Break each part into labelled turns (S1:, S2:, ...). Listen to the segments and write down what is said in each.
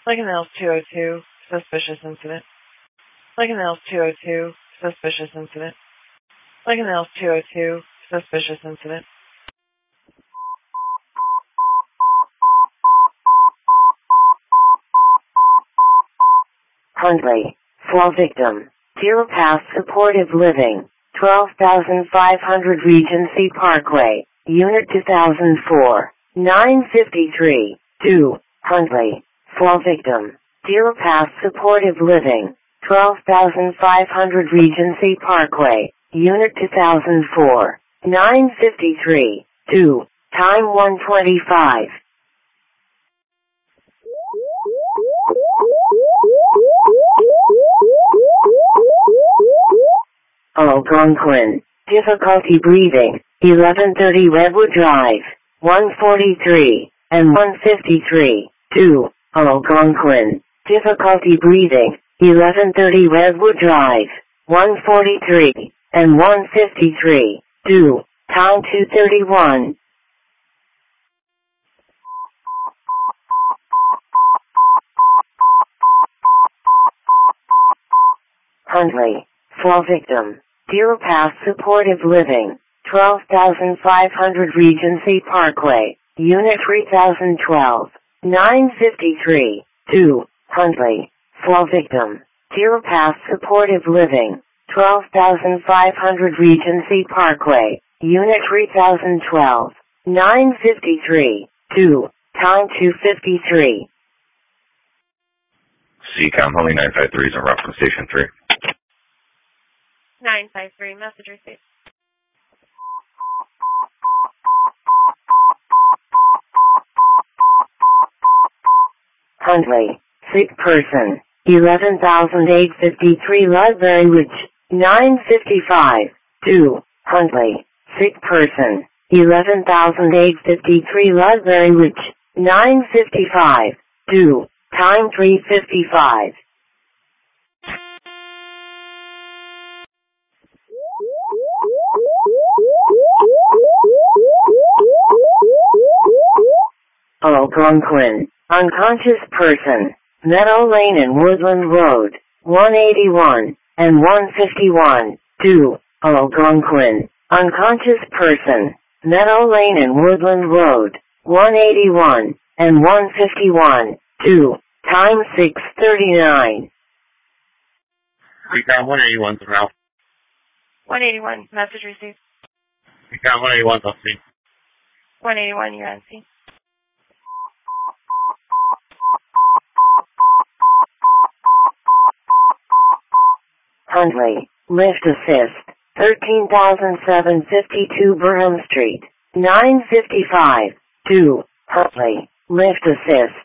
S1: Lincoln Hills 202, suspicious incident. Lincoln Hills 202, suspicious incident. Lincoln Hills 202, suspicious incident.
S2: Huntley, fall victim. Deer Pass Supportive Living, 12,500 Regency Parkway, Unit 2004, 953, 2, Huntley, fall victim. Deer Pass Supportive Living, 12,500 Regency Parkway, Unit 2004, 953, 2, time 1:25. Algonquin, difficulty breathing, 1130 Redwood Drive, 143, and 153, 2, Algonquin, difficulty breathing, 1130 Redwood Drive, 143, and 153, 2, time 2:31. Huntley, fall victim. Deer Pass Supportive Living, 12,500 Regency Parkway, Unit 3012, 953, 2, Huntley, fall victim. Deer Pass Supportive Living, 12,500 Regency Parkway, Unit 3012, 953, 2, time 2:53.
S3: CCOM, Homie 953 is in route from Station 3.
S1: 953, message received.
S2: Huntley, sick person, 11,853 Ludbury Ridge, 955, 2, Huntley, sick person, 11,853 Ludbury Ridge, 955, 2, time 3:55. Algonquin, unconscious person, Meadow Lane and Woodland Road, 181, and 151, 2, Algonquin, unconscious person, Meadow Lane and Woodland Road, 181, and 151, 2, time 6:39.
S4: CCOM 181 to Ralph.
S1: 181, message received.
S4: CCOM 181 to C.
S1: 181, you're on C.
S2: Huntley, lift assist, 13,752 Burnham Street, 955, 2, Huntley, lift assist,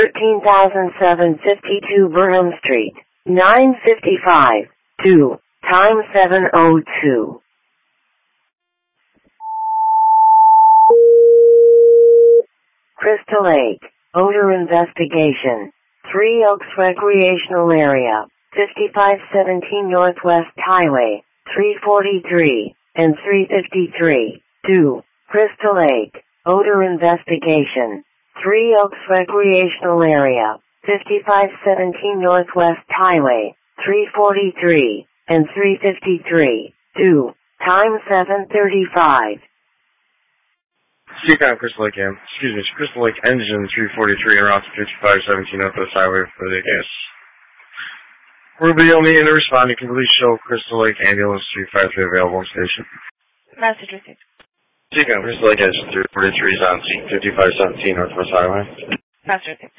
S2: 13,752 Burnham Street, 955, 2, time 7:02. Crystal Lake, odor investigation, 3 Oaks Recreational Area, 5517 Northwest Highway, 343, and 353, 2, Crystal Lake, odor investigation, 3 Oaks Recreational Area, 5517 Northwest Highway, 343, and 353, 2, time 7:35.
S4: CCOM Crystal Lake Crystal Lake Engine 343 en route to 5517 Northwest Highway for the gas. Ruby only in the responding can please show Crystal Lake Ambulance 353 available on station.
S1: Message received.
S4: CCOM Crystal Lake Engine 343 is on scene 5517 Northwest Highway.
S1: Message received.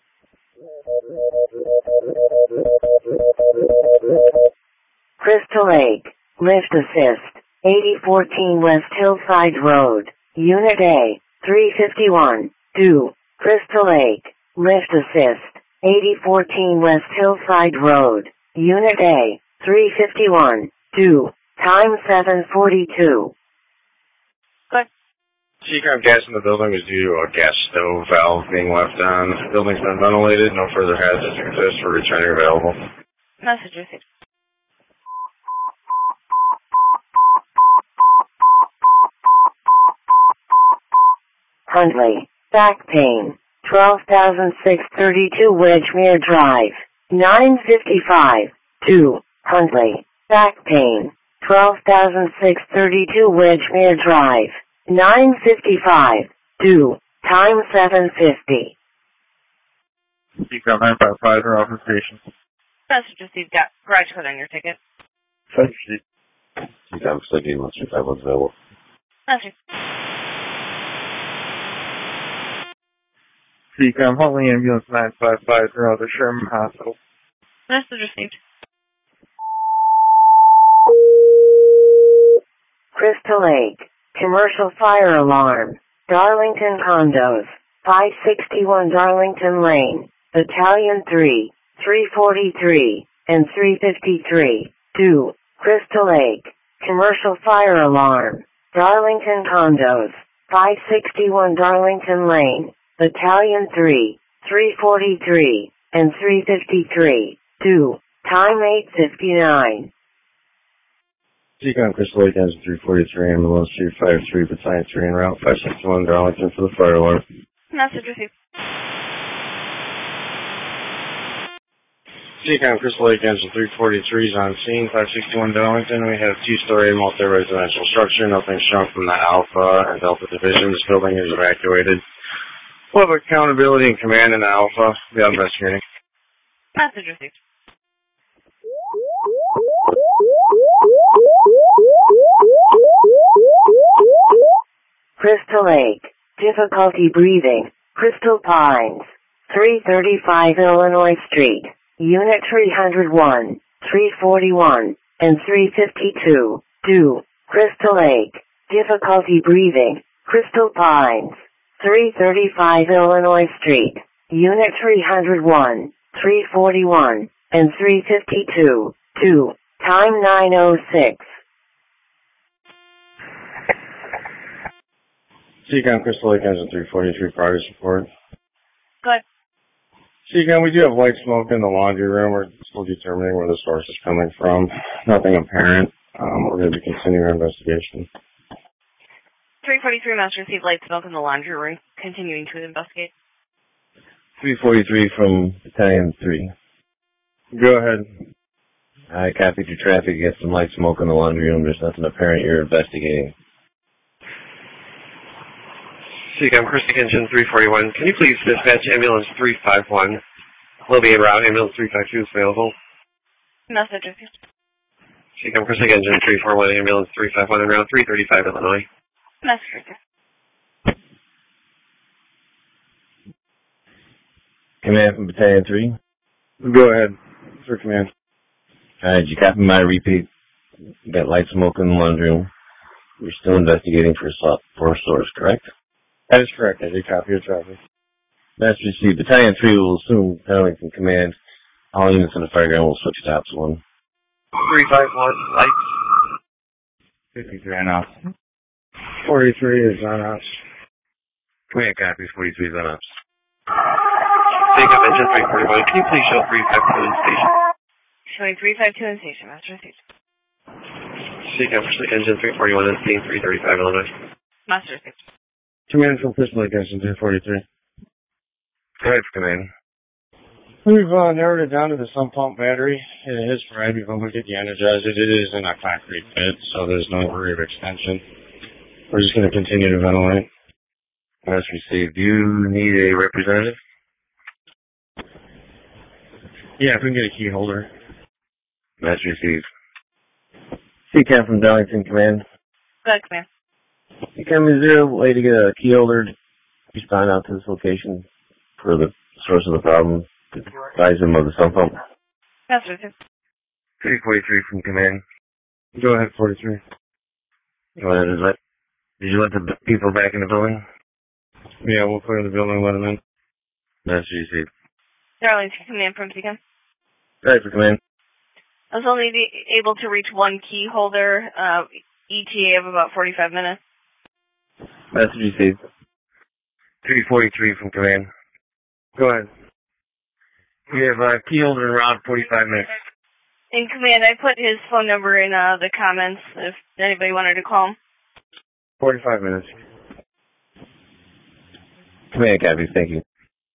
S2: Crystal Lake, lift assist, 8014 West Hillside Road, Unit A, 351, 2, Crystal Lake, lift assist, 8014 West Hillside Road, Unit A, 351, 2, time 7:42.
S1: Good.
S4: CCOM gas in the building is due to a gas stove valve being left on. The building's been ventilated. No further hazards exist for returning available.
S1: Message received.
S2: Huntley, back pain, 12,632 Wedgemere Drive. 955. 2. Huntley. Back pain. 12,632 Wedgemere Drive. 955. 2. Time 7:50.
S4: Seacom 955 for Alpha Station.
S1: Message received. Got garage code on your ticket.
S4: Thank you.
S3: Seacom Sticky 1351 available.
S1: Message.
S4: Seacom Huntley Ambulance 955 for Elder Sherman Hospital.
S1: Message received.
S2: Crystal Lake. Commercial fire alarm. Darlington Condos. 561 Darlington Lane. Battalion 3, 343, and 353. 2. Crystal Lake. Commercial fire alarm. Darlington Condos. 561 Darlington Lane. Battalion 3, 343, and 353. 2. Time 8:59.
S4: Seacom Crystal Lake Engine 343, Ambulance 353, Battalion 3 en route 561 Darlington for the fire alarm.
S1: Message received.
S4: Seacom Crystal Lake Engine 343 is on scene, 561 Darlington. We have a two-story multi-residential structure. Nothing shrunk from the Alpha and Delta division. This building is evacuated. Public accountability and command in the Alpha. We are investigating.
S1: Message received.
S2: Crystal Lake. Difficulty breathing. Crystal Pines. 335 Illinois Street. Unit 301, 341, and 352. 2. Crystal Lake. Difficulty breathing. Crystal Pines. 335 Illinois Street. Unit 301, 341, and 352. 2. Time 9:06.
S4: Seacom Crystal Lake Engine 343 progress report.
S1: Good.
S4: Seacom, we do have light smoke in the laundry room. We're still determining where the source is coming from. Nothing apparent. We're going to be continuing our investigation.
S1: 343 message received. Light smoke in the laundry room. Continuing to investigate.
S5: 343 from Battalion 3.
S4: Go ahead.
S5: I copied your traffic. Get some light smoke in the laundry room. There's nothing apparent. You're investigating.
S6: Seacom Crystal Lake Engine 341. Can you please dispatch ambulance 351? Will be en route. Ambulance 352 is available.
S1: Message received.
S6: Seacom Crystal Lake Engine 341. Ambulance 351 en route 335 Illinois.
S1: Message received.
S5: Command from Battalion 3.
S4: Go ahead. Sir, command.
S5: Alright, you copy my repeat. You got light smoke in the laundry room. You're still investigating for a source, correct?
S4: That is correct. I did copy your traffic.
S5: That's received. Battalion 3 will assume Darlington Command. All units in the fireground will switch to Ops 1.
S6: 351 lights.
S4: 53 on ops. 43 is on ops.
S5: Command copies. 43 is on Ops.
S6: Seacom Engine 341. Can you please show 352 in station?
S1: Showing 352 in station. Message received.
S6: Seacom Crystal Lake Engine 341 in scene 335 Illinois.
S1: Message received.
S4: Command from Crystal Lake Engine 243.
S5: Go ahead, Command.
S4: We've narrowed it down to the sump pump battery. It is fried. We've looked at the energizer. It is in a concrete pit, so there's no degree of extension. We're just going to continue to ventilate.
S5: That's received. Do you need a representative?
S4: Yeah, if we can get a key holder.
S5: That's received. Seacom from Darlington Command.
S1: Good, command.
S5: Seacom, is there a way to get a key holder to respond out to this location for the source of the problem? To advise them of the sump pump?
S1: Message received.
S5: 343 from Command.
S4: Go ahead, 43.
S5: Go ahead. Did you let the people back in the building?
S4: Yeah, we'll clear the building and let them in.
S5: That's received.
S1: Darlington Command from Seacom.
S5: Right for Command.
S1: I was only able to reach one key holder, ETA of about 45 minutes.
S5: Message received. 343 from Command.
S4: Go ahead. We have a key holder around 45 minutes.
S1: In Command, I put his phone number in the comments if anybody wanted to call him.
S4: 45 minutes.
S5: Command copies. Thank you.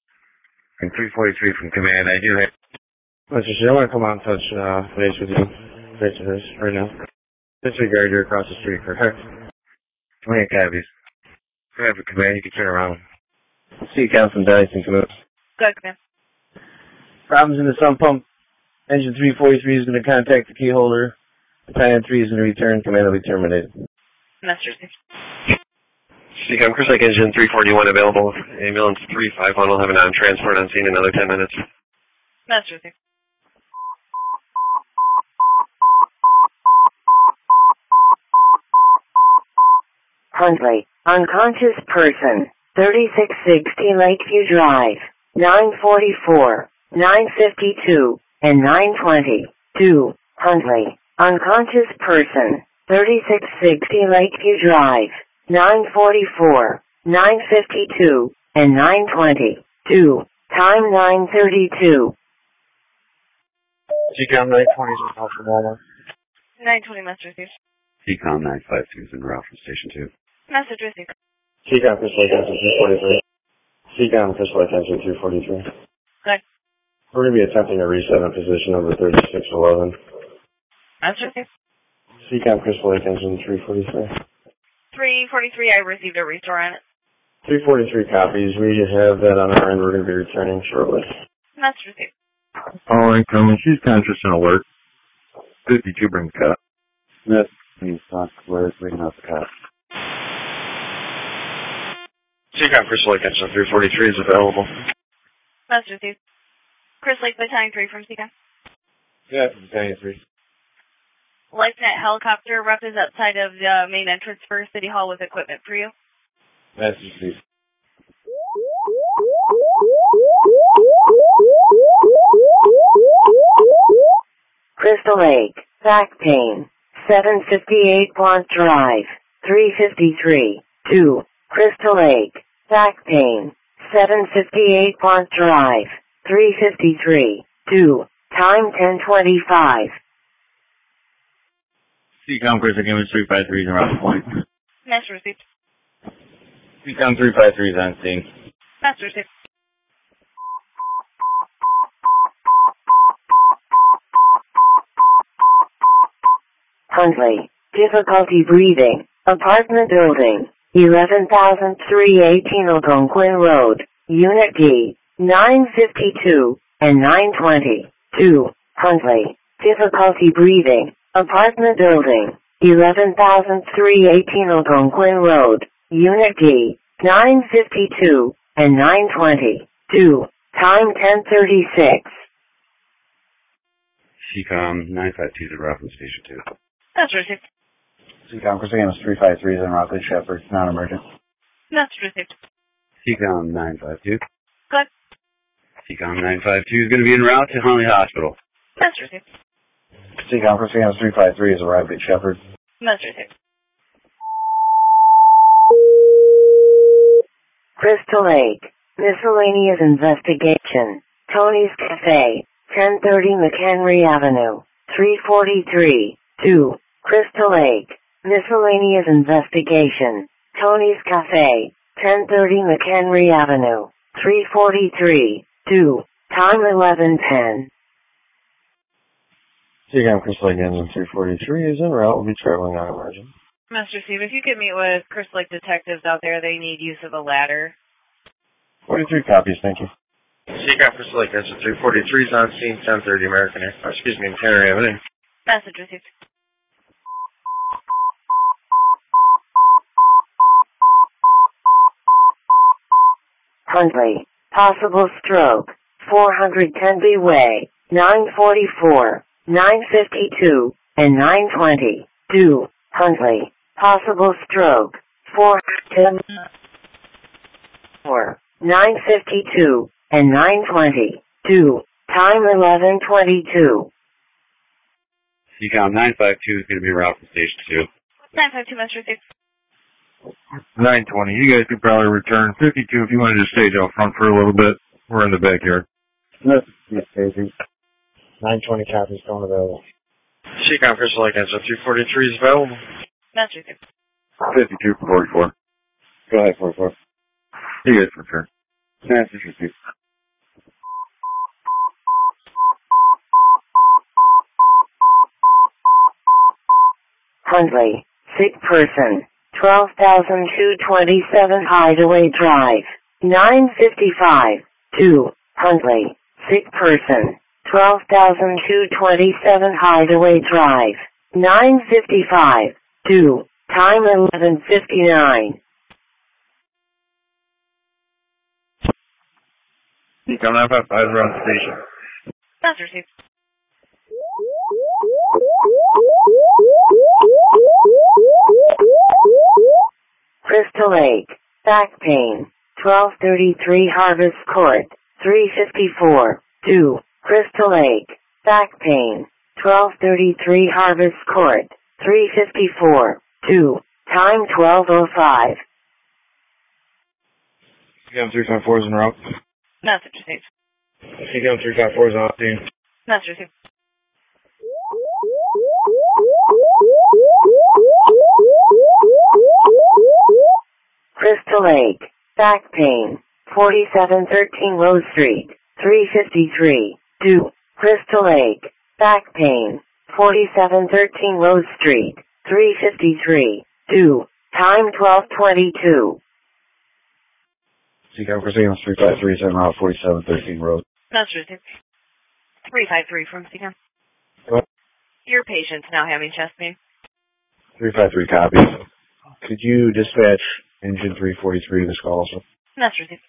S4: 343 from Command. I do have... Let's just say, I want to come out and touch base with you. Face to face right now. Disregard you across the street, correct? 20 cabbies. Go ahead, Command. You can turn around.
S5: CCAM from Dyson, come up.
S1: Go ahead, Command.
S5: Problems in the sump pump. Engine 343 is going to contact the key holder. Battalion 3 is going to return. Command will be terminated.
S1: Master received.
S6: CCAM, Chris Lake Engine 341 available. Ambulance 351 will have a non-transport on scene in another 10 minutes.
S1: Master received.
S2: Huntley, unconscious person, 3660 Lakeview Drive, 944, 952, and 920. 2. Huntley, unconscious person, 3660 Lakeview Drive, 944, 952, and 920. 2. Time 9:32.
S4: CCAM 920 is in call from Walmart.
S1: 920, Master received.
S3: CCOM 952 is en route from Station 2.
S1: Message received.
S4: CCAM Chris Lake Engine 343. CCAM Chris Lake Engine 343.
S1: Okay.
S4: We're going to be attempting a reset in position number 3611.
S1: Master received.
S4: CCAM Chris Lake Engine 343.
S1: 343, I received a restore on it.
S4: 343 copies. We have that on our end. We're going to be returning shortly.
S1: Message received.
S7: All incoming. She's conscious and alert. 52 brings cut.
S3: Smith, please talk. Where's bringing out the cop?
S4: CCAM Chris Lake Engine 343 is available.
S1: Message received. Chris Lake, Battalion 3 from CCAM.
S4: Yeah, Battalion 3.
S1: Lieutenant helicopter rep is outside of the main entrance for City Hall with equipment for you.
S4: Message received.
S2: Crystal Lake, back pain, 758 Blunt Drive, 353. 2. Crystal Lake, back pain, 758 Blunt Drive, 353. 2. Time 10:25.
S7: CCOM Chris Lake Engine 353 is en route to point.
S1: Master received.
S7: CCOM 353 is on scene.
S1: Master received.
S2: Huntley, difficulty breathing, apartment building, 11,318 Algonquin Road, Unit D, 952 and 920. 2. Huntley, difficulty breathing, apartment building, 11,318 Algonquin Road, Unit D, 952 and 920. 2. Time 10:36.
S3: CCOM 952 is en route from Station 2.
S1: Master received.
S7: CCOM Chris Lake Engine 353 is en route to Shepherd. Non-emergent.
S1: Master received.
S3: CCOM 952.
S1: Good.
S3: CCOM 952 is going to be en route to Huntley Hospital.
S1: Master received.
S7: CCOM Chris Lake Engine 353 is arrived at Shepherd.
S1: Master received.
S2: Crystal Lake, miscellaneous investigation, Tony's Cafe, 1030 McHenry Avenue, 343. 2. Crystal Lake, miscellaneous investigation, Tony's Cafe, 1030 McHenry Avenue, 343. 2. Time 11:10.
S4: CCAM Chris Lake Engine 343 is en route. We'll be traveling on emergent.
S1: Master Steve, if you could meet with Chris Lake detectives out there, they need use of a ladder.
S4: 43 copies, thank you. CCAM Chris Lake Engine 343 is on scene, 1030 American Tanner Avenue.
S1: Message received.
S2: Huntley, possible stroke, 410 B Way, 944, 952, and 920. 2. Huntley, possible stroke, 410 4, 952, and 920. 2. Time 11:22.
S3: CCOM 952 is going to be en route from Station 2.
S1: 952, Master received.
S7: 920. You guys could probably return 52 if you wanted to stage out front for a little bit. We're in the backyard.
S4: Yes, Casey. 920 copies going available. CCOM Chris Lake Engine 343 is available.
S1: Master received.
S7: 52 for 44.
S4: Go ahead, 44.
S7: You guys return.
S3: Message received.
S2: Huntley, sick person, 12,227 Hideaway Drive, 955, 2, Huntley, sick person, 12,227 Hideaway Drive, 955, 2, time 11:59.
S7: Decom 955 around the station.
S1: That's received.
S2: Crystal Lake, back pain, 1233 Harvest Court, 354, 2, Crystal Lake, back pain, 1233 Harvest Court, 354, 2, time 12:05.
S4: CCAM 354 is en route.
S1: Message received.
S4: CCAM 354 is on scene.
S1: Message received.
S2: Crystal Lake, back pain, 4713 Rose Street, 353, 2, Crystal Lake, back pain, 4713 Rose Street, 353, 2, time 12:22.
S4: CCAM Christina 353 is en route 4713 Road.
S1: Message received. 353 from CCAM.
S4: What?
S1: Your patient's now having chest pain.
S4: 353 copy. Could you dispatch engine 343 to this call also?
S1: Message received.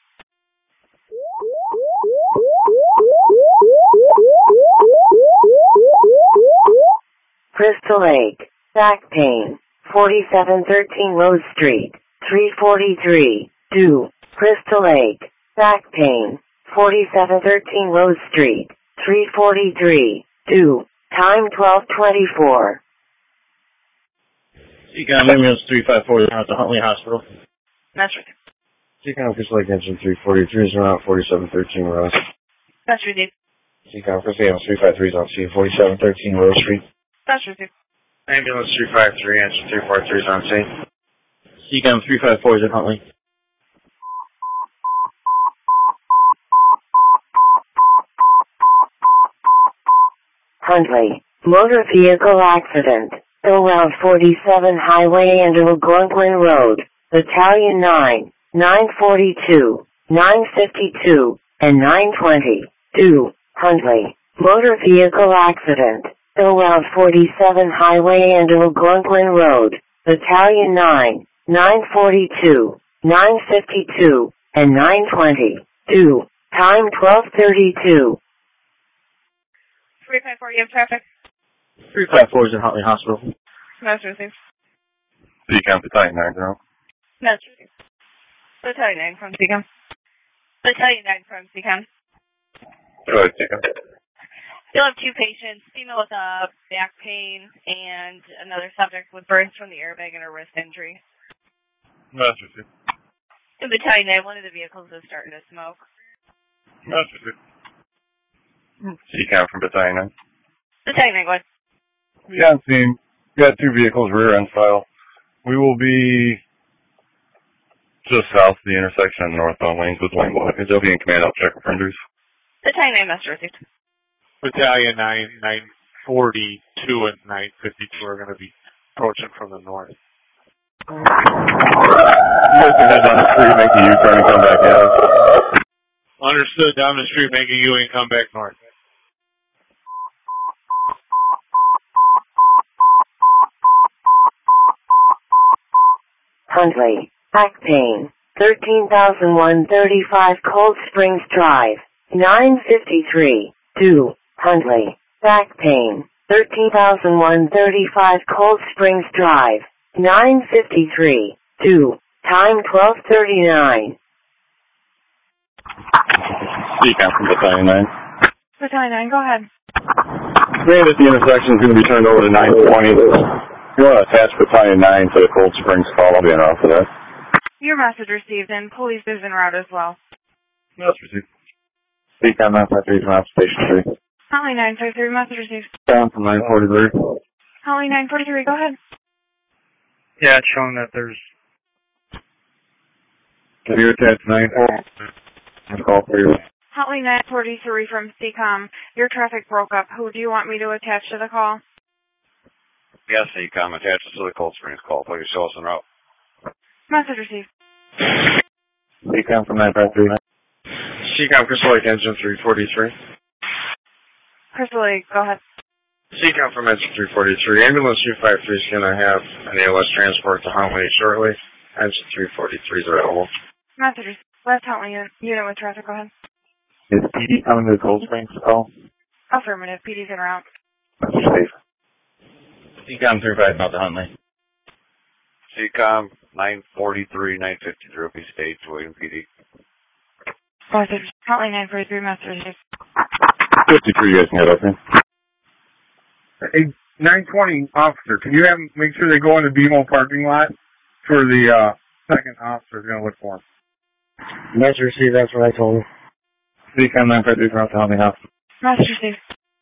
S2: Crystal Lake, back pain, 4713 Rose Street, 343, 2, Crystal Lake, back pain, 4713 Rose Street, 343, 2, time 12:24.
S5: CCAM ambulance 354 is at the Huntley Hospital.
S1: Message received.
S4: CCAM Crystal Lake engine 343 is en route 4713 Rose.
S1: Message received.
S4: CCAM Christina 353 is on scene 4713 Rose Street.
S1: Message received.
S4: Ambulance 353, engine 343 is on scene.
S5: CCAM 354 is at Huntley.
S2: Huntley, motor vehicle accident, Route 47 Highway and Algonquin Road, Battalion 9, 942, 952, and 920, 2, Huntley, motor vehicle accident, Route 47 Highway and Algonquin Road, Battalion 9, 942, 952, and 920, 2, time 12:32.
S1: 354, you have traffic.
S5: 354 is at Huntley Hospital.
S1: Message received.
S7: Decom Battalion 9 0.
S1: Message received. Battalion 9 from CCAM. Battalion 9 from CCAM.
S7: Go ahead, Decom.
S1: You'll have two patients, female with back pain and another subject with burns from the airbag and a wrist injury.
S7: Message received.
S1: In Battalion 9, one of the vehicles is starting to smoke.
S7: Message received. CCAM from Battalion 9.
S1: Battalion 9, go ahead.
S7: Yeah, I'm seeing. We got two vehicles rear end style. We will be just south of the intersection in northbound lanes with lane blockage. They'll be in command. I'll check offenders.
S1: Battalion 9, message received.
S8: Battalion 9, 942 and 952 are going to be approaching from the north.
S7: You guys can head down the street, make a U-turn, and come back at us.
S8: Understood. Down the street, make a U and come back north.
S2: Huntley, back pain, 13,135 Cold Springs Drive, 953, 2, Huntley, back pain, 13,135 Cold Springs Drive, 953, 2, time 12:39.
S7: Decom from Battalion 9.
S1: Battalion 9, go ahead.
S7: Command at the intersection is going to be turned over to 920. If you want to attach Battalion 9 to the Cold Springs call, I'll be in off for that.
S1: Your message received, and police is en route as well.
S7: Message received.
S4: CCAM 953 is on station 3.
S1: Holly 953, message received.
S4: Down from 943.
S1: Holly 943, go ahead.
S7: Yeah, it's showing that there's...
S4: Can you attach 9-4? I'll call for you.
S1: Holly 943 from CCOM. Your traffic broke up. Who do you want me to attach to the call?
S3: Yes, Ecom, attaches to the Cold Springs call. Please show us en route.
S1: Message received.
S5: Ecom from 953.
S4: Seacom Crystal Lake Engine 343.
S1: Crystal Lake, go ahead.
S4: Seacom from Engine 343. Ambulance 253 is going to have an ALS transport to Huntley shortly. Engine 343 is available.
S1: Message received. Left Huntley unit with traffic, go ahead.
S5: Is PD coming to the Cold Springs call?
S1: Affirmative. PD's en route.
S5: Safe. Ecom 35 out to Huntley.
S3: Ecom 943, 953, OP stage, William PD.
S1: Message. Huntley 943, message received.
S5: 53, you guys can head up there.
S9: Hey, 920 officer, can you make sure they go in the BMO parking lot for the second officer is going to look for him?
S5: Message received, that's what I told him. Ecom 953 from out to Huntley House.
S1: Message received.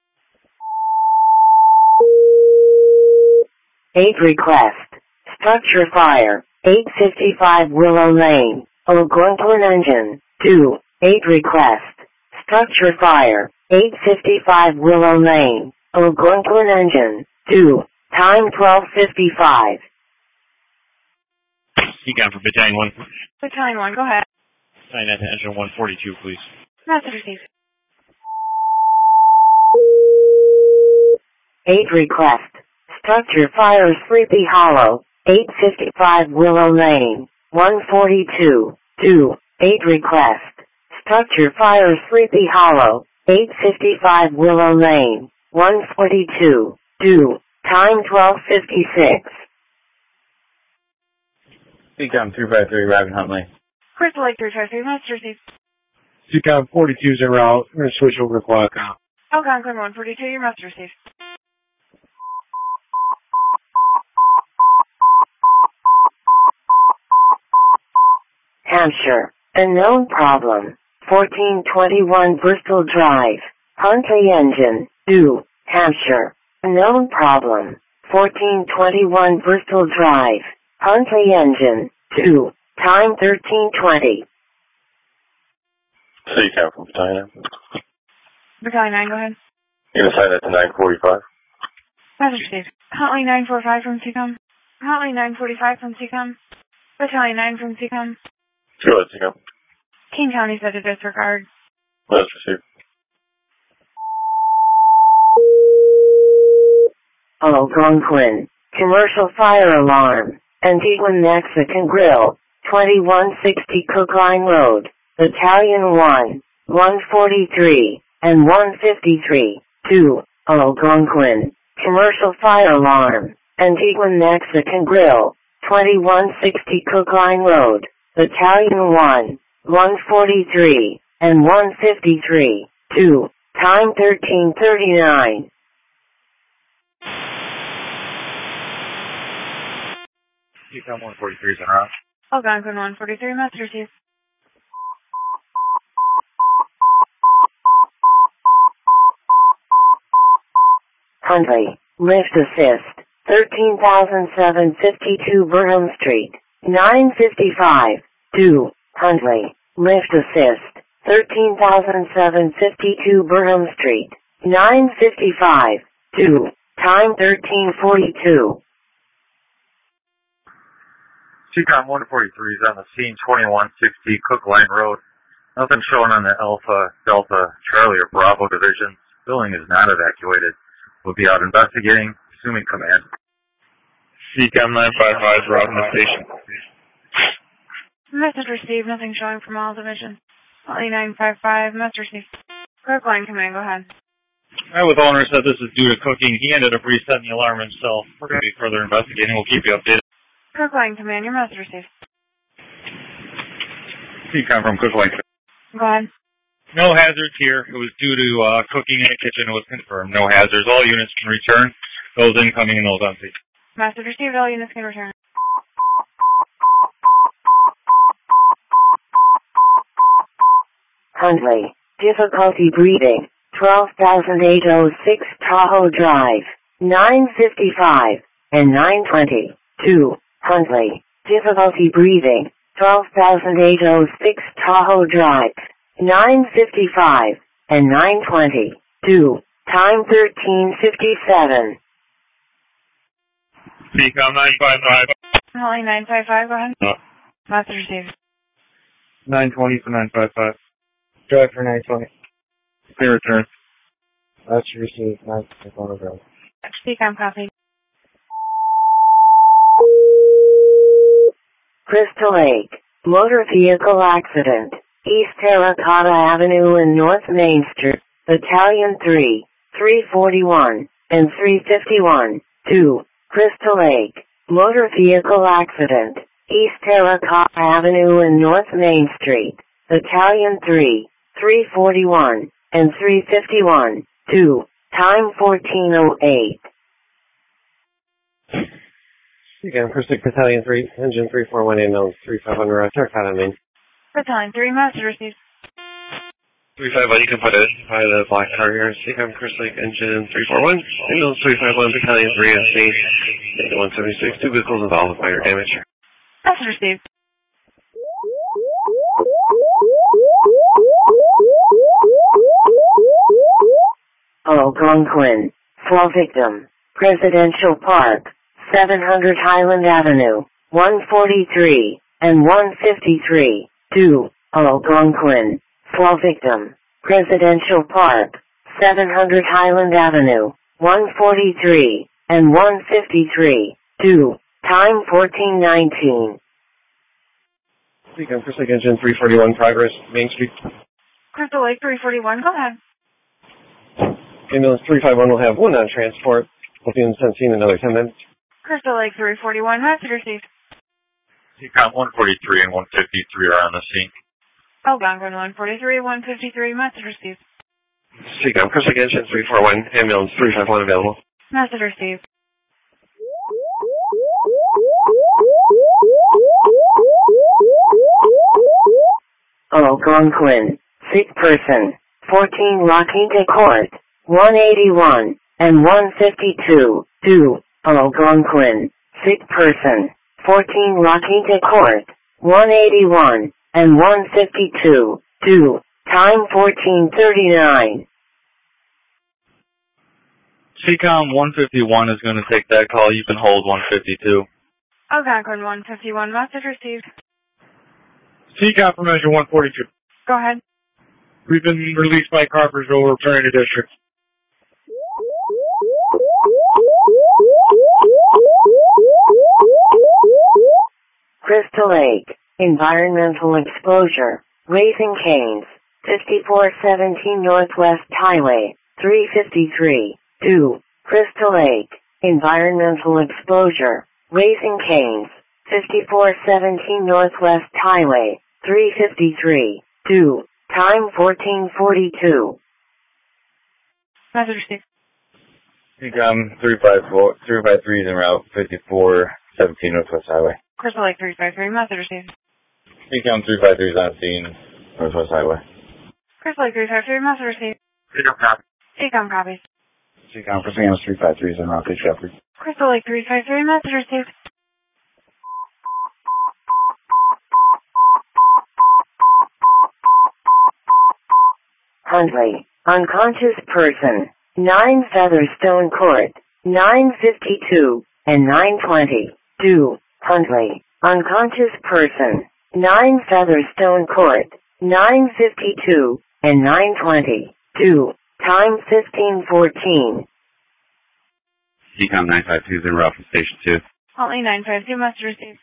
S2: 8 request. Structure fire. 855 Willow Lane. Algonquin engine. 2. 8 request. Structure fire. 855 Willow Lane. Algonquin engine. 2. Time 12:55.
S10: Ecom for Battalion 1.
S1: Battalion 1, go ahead.
S10: Sign that to engine 142, please.
S1: Message received.
S2: 8 request. Structure fire Sleepy Hollow. 855 Willow Lane. 142. 2. 8 request. Structure fire Sleepy Hollow. 855 Willow Lane. 142. 2. Time 12:56.
S5: Ecom 253, arriving Huntley.
S1: Crystal Lake 353, message received.
S9: Seacom 42 is en route. We're going to switch over to clock.
S1: Algonquin 142, your message received.
S2: Hampshire. Unknown problem. 1421 Bristol Drive. Huntley engine. 2. Hampshire. Unknown problem. 1421 Bristol Drive. Huntley engine. 2. Time 13:20.
S5: Ecom from Battalion.
S1: Battalion 9, go ahead.
S5: You're going to sign that to 945.
S1: Message received. Huntley 945 from Seacom. Huntley 945 from Seacom. Battalion 9 from Seacom.
S5: Go ahead, Ecom.
S1: King County said to disregard.
S5: Let's receive.
S2: Algonquin. Commercial fire alarm. Antigua Mexican Grill. 2160 Cook Line Road. Battalion 1. 143. And 153. 2. Algonquin. Commercial fire alarm. Antigua Mexican Grill. 2160 Cook Line Road. Battalion 1. 143. And 153. 2. Time 13:39.
S10: Ecom 143 is en route.
S1: Algonquin 143, message received.
S2: Huntley. Lift assist. 13,752 Burnham Street. 955. 2. Huntley. Lift assist. 13,752 Burnham Street. 955. 2. Time 13:42.
S11: Seacom 143 is on the scene, 2160 Cook Line Road. Nothing showing on the Alpha, Delta, Charlie, or Bravo divisions. Building is not evacuated. We'll be out investigating, assuming command.
S10: Seacom 955 is routing the station.
S1: Message received. Nothing showing from all divisions. Huntley 955, message received. Cook Line Command, go ahead.
S10: With owner said this is due to cooking. He ended up resetting the alarm himself. We're going to be further investigating. We'll keep you updated.
S1: Cook Line Command, your message received.
S10: Seacom from Cook Line.
S1: Go ahead.
S10: No hazards here. It was due to cooking in the kitchen. It was confirmed. No hazards. All units can return. Those incoming and those empty.
S1: Message received. All units can return.
S2: Huntley. Difficulty breathing. 12,806 Tahoe Drive. 955 and 920. 2. Huntley. Difficulty breathing. 12,806 Tahoe Drive. 955 and 920. 2. Time 13:57.
S10: CCOM 955.
S1: Holly 955, go ahead.
S7: No.
S1: Message received.
S9: 920 for 955.
S4: Drive for 920.
S9: Clear return.
S4: Message received. 921 available.
S1: CCOM copy.
S2: Crystal Lake, motor vehicle accident, East Terracotta Avenue and North Main Street, Battalion 3, 341, and 351, 2, Crystal Lake, motor vehicle accident, East Terracotta Avenue and North Main Street, Battalion 3, 341, and 351, 2, time 14:08.
S6: Again, Crystal Lake Battalion 3, Engine 341, ambulance 351, Terracotta, Maine.
S1: Battalion 3, message received.
S6: 351, you can put it by the black car here. CCOM Crystal Lake Engine 341, ambulance 351, Battalion 3 at scene. 176, 2 vehicles involved with minor damage.
S1: Message received.
S2: Algonquin, fall victim, Presidential Park, 700 Highland Avenue, 143, and 153, 2, Algonquin, fall victim, Presidential Park, 700 Highland Avenue, 143, and 153, 2, time 14:19.
S6: CCOM Crystal Lake Engine 341, progress, Main Street.
S1: Crystal Lake 341, go ahead.
S6: Ambulance 351 will have one on transport. Will be in scene in another 10 minutes.
S1: Crystal Lake 341, message received.
S11: CCOM 143 and 153 are on the scene.
S1: Algonquin 143, 153, message received.
S6: CCOM Crystal Lake Engine 341, ambulance 351 available.
S1: Message received.
S2: Algonquin, sick person, 14 La Quinta Court, 181, and 152, 2, Algonquin, sick person, 14 La Quinta Court, 181, and 152, 2, time 14:39.
S10: CCOM 151 is going to take that call. You can hold 152.
S1: Algonquin 151, message received.
S9: CCOM from Measure 142.
S1: Go ahead.
S9: We've been released by Carpers Row. We're returning to district.
S2: Crystal Lake, environmental exposure, Raising Canes, 5417 Northwest Highway, 353, 2, Crystal Lake, environmental exposure, Raising Canes, 5417 Northwest Highway, 353, 2, time 14:42.
S1: Message received.
S5: CCOM 353 is en route, 5417 Northwest Highway.
S1: Crystal Lake 353, message received.
S5: CCOM 353 is on scene, Northwest Highway.
S1: Crystal Lake 353, message received.
S11: CCOM copy.
S1: CCOM copies.
S5: CCOM for Sam's 353 is en route to Shepherd.
S1: Crystal Lake 353, message received.
S2: Huntley, unconscious person, 9 Featherstone Court, 952, and 920, 2, Huntley, unconscious person, 9 Featherstone Court, 952, and 920, 2, time 15:14.
S3: CCOM 952 is en route from Station 2.
S1: Huntley 952, message received.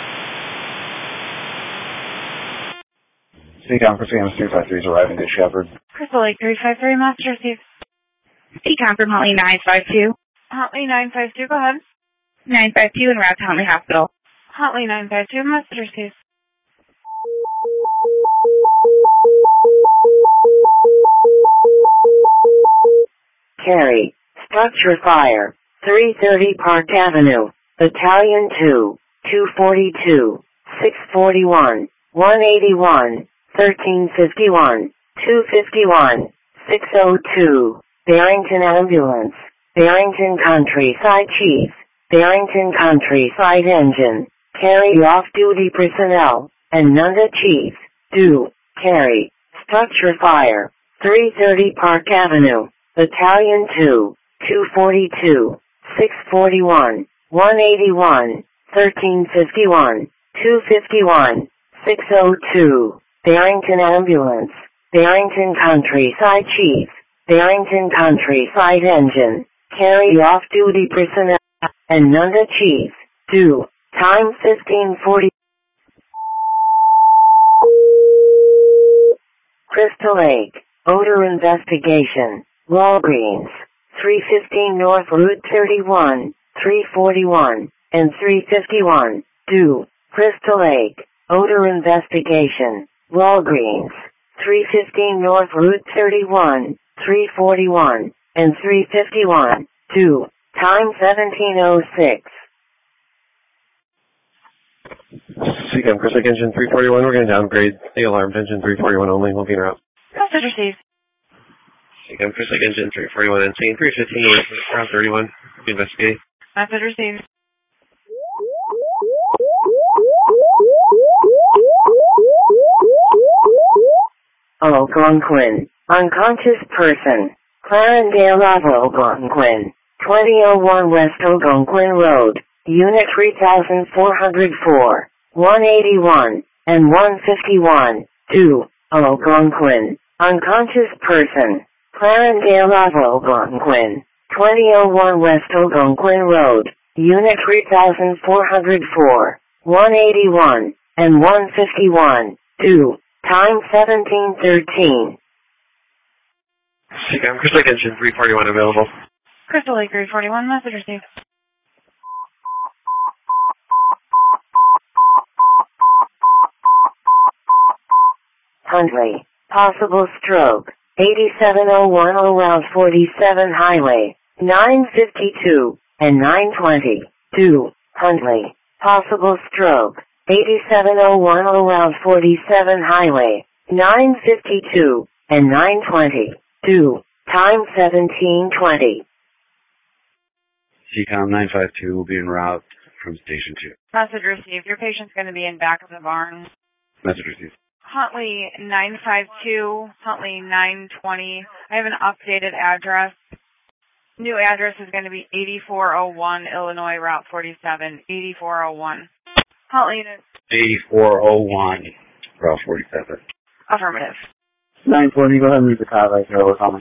S5: CCOM for Sam's 353 is arriving to Shepherd.
S1: Crystal Lake 353, message received.
S12: CCOM from Huntley 952.
S1: Huntley 952, go ahead.
S12: 952 en route to Huntley Hospital.
S1: Huntley 952, message received.
S2: Cary, structure fire, 330 Park Avenue, Battalion 2, 242, 641, 181, 1351, 251, 602, Barrington Ambulance, Barrington Countryside Chief, Barrington Countryside Engine, Cary off-duty personnel, and Nunda Chief, do, Cary, structure fire, 330 Park Avenue, Battalion 2, 242, 641, 181, 1351, 251, 602, Barrington Ambulance, Barrington Countryside Chief, Barrington Countryside Engine, carry off-duty personnel, and Nunda Chief, 2, time 1540. Crystal Lake, odor investigation, Walgreens, 315 North Route 31, 341, and 351, 2, Crystal Lake, odor investigation, Walgreens, 315 North Route 31, 341, and 351, 2, time 1706.
S6: Seacom Crystal Lake Engine 341, we're going to downgrade the alarm to Engine 341 only, we'll be en route.
S12: Message received.
S6: Seacom Crystal Lake Engine 341 and scene 315 North Route 31, investigate.
S12: Message received.
S2: Algonquin, unconscious person, Clarendale Ave Algonquin, 2001 West Algonquin Road, Unit 3404, 181, and 151, 2, Algonquin, unconscious person, Clarendale Ave Algonquin, 2001 West Algonquin Road, Unit 3404, 181, and 151, 2, time 1713.
S6: Seacom Crystal Lake Engine 341 available.
S12: Crystal Lake 341, message received.
S2: Huntley, possible stroke, 8701 Route 47 Highway, 952, and 920, 2, Huntley, possible stroke, 8701 Route 47 Highway, 952, and 920, 2, time 1720.
S3: Seacom 952 will be en route from Station 2.
S12: Message received. Your patient's going to be in back of the barn.
S3: Message received.
S12: Huntley 952, Huntley 920. I have an updated address. New address is going to be 8401 Illinois Route 47, 8401. Huntley
S3: 8401 Route 47.
S12: affirmative.
S5: 920, go ahead and leave the car right there. We're coming.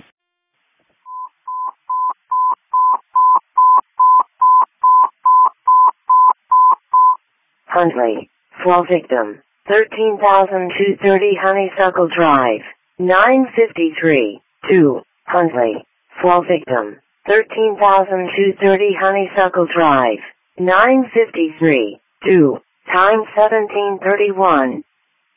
S2: Huntley, fall victim, 13,230 Honeysuckle Drive, 953, 2, Huntley, fall victim, 13,230 Honeysuckle Drive, 953, 2, time 1731.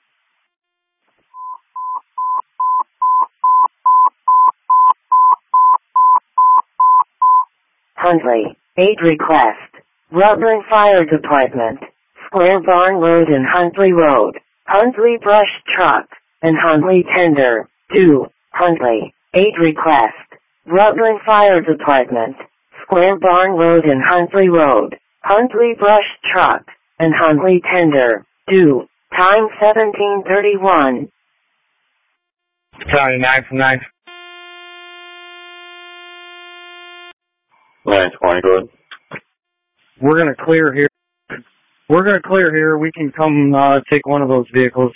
S2: Huntley, aid request, Rutland Fire Department, Square Barn Road and Huntley Road, Huntley Brush Truck, and Huntley Tender, 2, Huntley, aid request, Rutland Fire Department, Square Barn Road and Huntley Road, Huntley Brush Truck, and Huntley Tender, 2, time 1731.
S9: Battalion 9 from 9.
S7: 920, go ahead.
S9: We're going to clear here. We can come take one of those vehicles.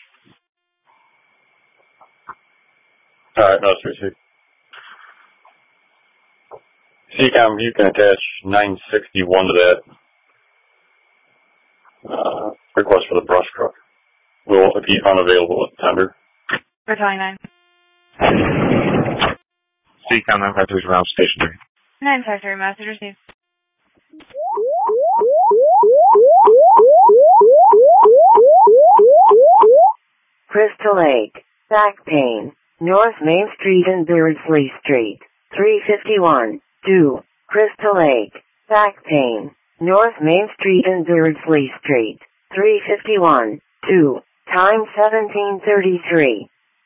S7: Alright, that's received. Seacom, you can attach 961 to that. Request for the brush truck. Will be unavailable at tender.
S12: Battalion 9.
S8: Seacom 952 is around Station 3.
S12: 953, message received.
S2: Crystal Lake, back pain, North Main Street and Beardsley Street, 351, 2, Crystal Lake, back pain, North Main Street and Beardsley Street, 351, 2, time 1733.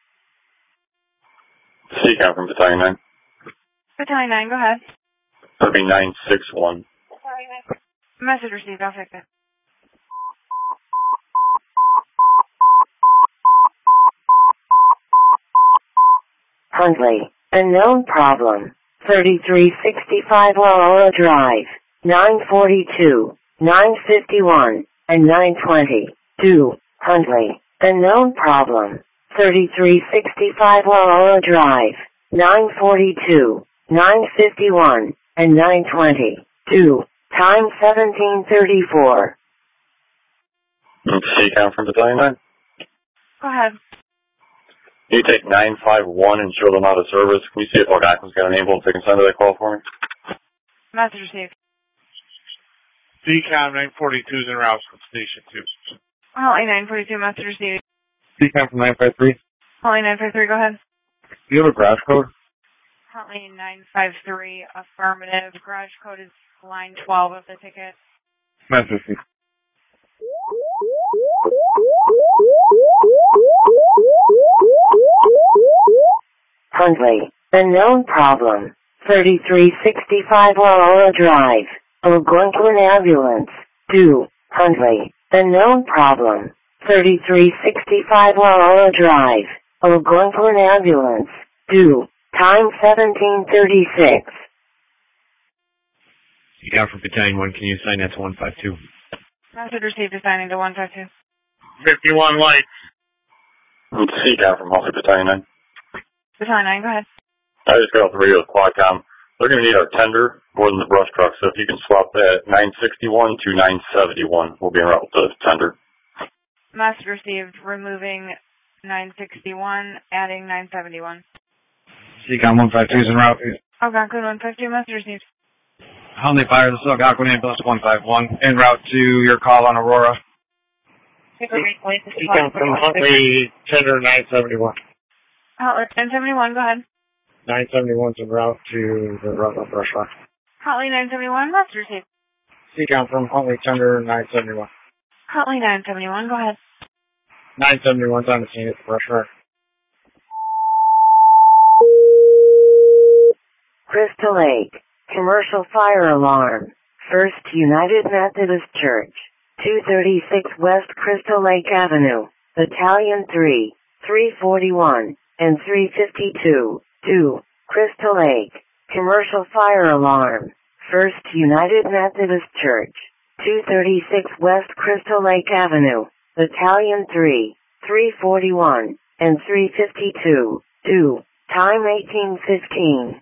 S7: Seacom from Battalion 9.
S12: Battalion 9, go ahead.
S7: That'll be 961.
S12: Message received, I'll take that.
S2: Huntley, unknown problem, 3365 Aurora Drive, 942, 951, and 920. 2. Huntley. Unknown problem. 3365 Aurora Drive. 942, 951, and 920. 2. Time 1734.
S13: CCAM from Battalion 9.
S12: Go ahead.
S13: You take 951 and show them out of service. Can you see if Algonquin's got an ambulance they can send to that call for me?
S12: Message received.
S8: CCAM 942 is en route from Station 2.
S12: Holly 942, message received.
S9: CCAM from 953.
S12: Holly 953, go ahead.
S9: Do you have a garage code?
S12: Holly 953, affirmative. Garage code is line 12 of the ticket.
S9: Message received.
S2: Huntley. Unknown problem. 3365 Aurora Drive. Algonquin ambulance. 2. Huntley. Unknown problem. 3365 Aurora Drive. Algonquin ambulance. 2. Time 1736.
S14: CCAM from Battalion 1, can you assign that to 152?
S12: Message received, assigning to 152.
S8: 51 light.
S13: CCAM from Hawley Battalion 9.
S12: Battalion 9, go ahead.
S13: I just got off the radio with Quadcom. They're going to need our tender more than the brush truck, so if you can swap that 961 to 971, we'll be en route with the tender.
S12: Message received, removing 961, adding 971.
S14: CCAM 152 is en route.
S12: Algonquin 152, message received.
S14: Huntley Fire, this is Algonquin Ambulance 151, en route to your call on Aurora.
S8: CCAM from Huntley, tender 971.
S12: Holly 971, go ahead.
S8: 971's en route to the Rutland Brush Rock.
S12: Holly 971, message received.
S8: CCAM from Huntley, tender 971.
S12: Holly 971, go ahead.
S8: 971's on the scene at the Brush Rock.
S2: Crystal Lake. Commercial fire alarm. First United Methodist Church. 236 West Crystal Lake Avenue. Battalion 3, 341, and 352. 2. Crystal Lake. Commercial fire alarm. First United Methodist Church. 236 West Crystal Lake Avenue. Battalion 3, 341, and 352. 2. Time 1815.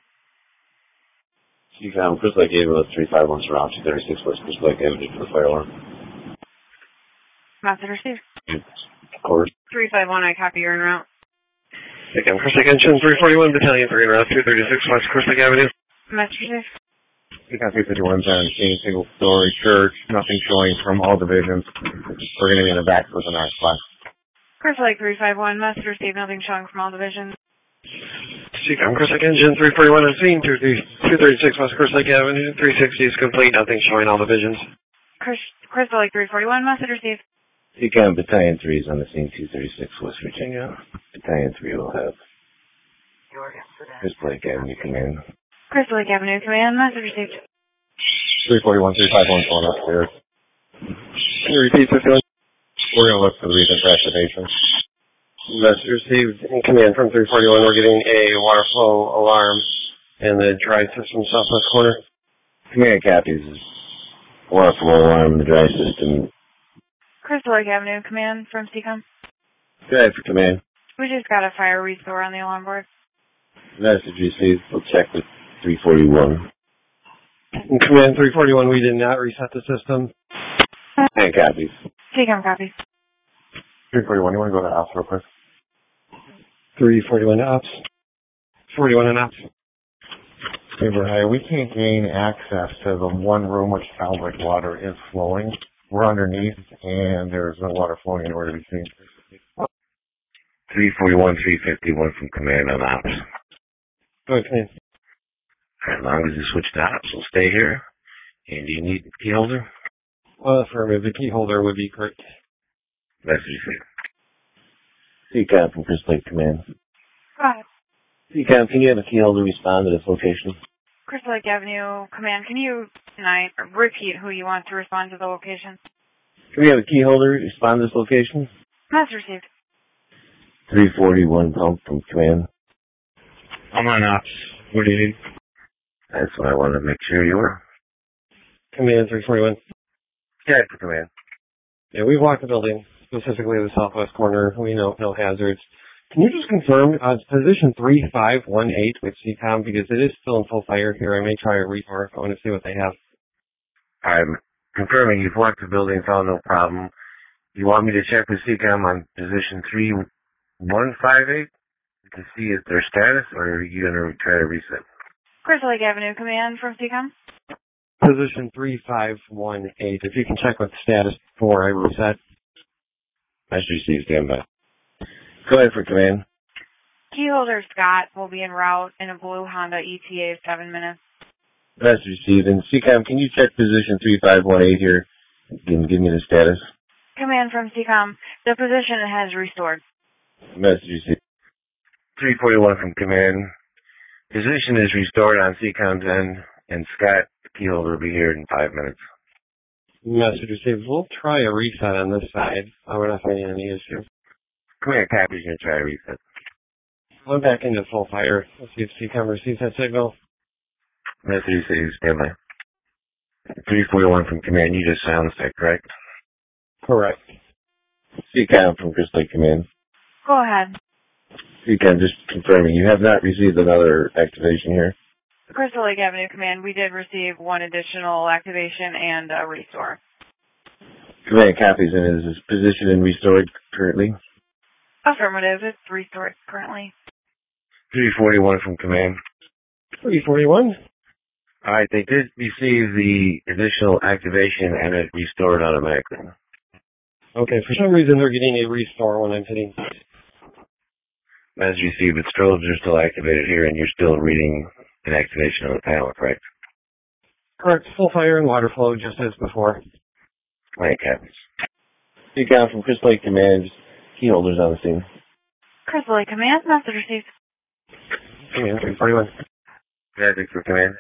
S5: CCAM, Crystal Lake Ambulance 351 surround 236 West Crystal Lake Avenue for fire alarm.
S12: Message received.
S5: Of course.
S12: 351, I copy your en route.
S6: CCAM, Crystal Lake Engine 341, Battalion 3 en route 236 West Crystal Lake Avenue.
S12: Message received.
S9: CCAM 351's on the scene, single-story church, nothing showing from all divisions. We're going to be in the back with an arc class.
S12: Crystal Lake 351, message received, nothing showing from all divisions.
S6: CCAM, Crystal Lake Engine 341 on scene, 236 West Crystal Lake Avenue, 360 is complete, nothing showing all divisions.
S12: Crystal Lake 341, message received.
S5: CCAM Battalion 3 is on the scene, 236 West Virginia. Battalion 3 will have Crystal Lake Avenue command.
S12: Crystal Lake Avenue command, message received.
S9: 341, 351 going upstairs.
S6: Can you repeat this one?
S9: We're going to look for the reason for activation.
S6: Message received in command from 341. We're getting a water flow alarm in the dry system southwest corner.
S5: Command copies. Water flow alarm in the dry system.
S12: Crystal Lake Avenue command from CCOM.
S5: Go ahead for command.
S12: We just got a fire restore on the alarm board.
S5: Message received. We'll check with 341.
S6: In command 341, we did not reset the system.
S5: Command copies.
S12: CCOM copies.
S9: 341, you want to go to the ops real quick?
S6: 341 ops. 41 and ops.
S9: Hey, we can't gain access to the one room which sounds like water is flowing. We're underneath, and there's no water flowing anywhere to be seen.
S5: 341, 351 from command on ops.
S6: Go ahead, command.
S5: As long as you switch to ops, we'll stay here. And do you need the key holder?
S6: Affirmative. The key holder would be correct.
S5: Message received. CCAM from Crystal Lake Command.
S12: Go ahead.
S5: CCAM, can you have a key holder respond to this location?
S12: Crystal Lake Avenue command, can you tonight repeat who you want to respond to the location?
S5: Can we have a key holder respond to this location?
S12: Message received.
S5: 341 pump from command.
S14: I'm on ops. What do you need?
S5: That's what I wanted to make sure you were.
S15: Command 341.
S4: Yeah, for command.
S15: Yeah, we walked the building, specifically the southwest corner. We know no hazards. Can you just confirm position 3518 with CCOM, because it is still in full fire here. I may try a restore. I want to see what they have.
S4: I'm confirming you've walked the building, found no problem. You want me to check with CCOM on position 3158 to see if their status, or are you going to try to reset?
S12: Crystal Lake Avenue Command from CCOM.
S15: Position 3518. If you can check with status before I reset.
S5: Nice to see you, stand by. Go ahead for command.
S12: Keyholder Scott will be en route in a blue Honda ETA 7 minutes.
S5: That's received. And CCOM, can you check position 3518 here and give me the status?
S12: Command from CCOM. The position has restored.
S5: Message received.
S4: 341 from command. Position is restored on CCOM's end, and Scott, the keyholder, will be here in 5 minutes.
S15: Message received. We'll try a reset on this side. We're not finding any issues.
S4: Command Cappy's going to try to reset.
S15: We're back into full fire. Let's see if CCOM receives that signal.
S4: Message received. Stand by. 341 from command. You just sound check, correct?
S15: Correct.
S5: CCOM from Crystal Lake Command.
S12: Go ahead.
S5: CCOM, just confirming, you have not received another activation here?
S12: Crystal Lake Avenue Command, we did receive one additional activation and a restore.
S5: Command copies, and is his position and restored currently?
S12: Affirmative, it's restored currently.
S4: 341 from command.
S15: 341.
S4: All right, they did receive the additional activation and it restored automatically.
S15: Okay, for some reason they're getting a restore when I'm hitting.
S4: As you see, but strobes are still activated here, and you're still reading an activation on the panel, correct?
S15: Correct. Full fire and water flow, just as before.
S4: Right, Captains.
S5: CCOM from Crystal Lake Command. Keyholders on the scene.
S12: Crystal Lake Command, message received.
S15: Command 341.
S4: Magic for command.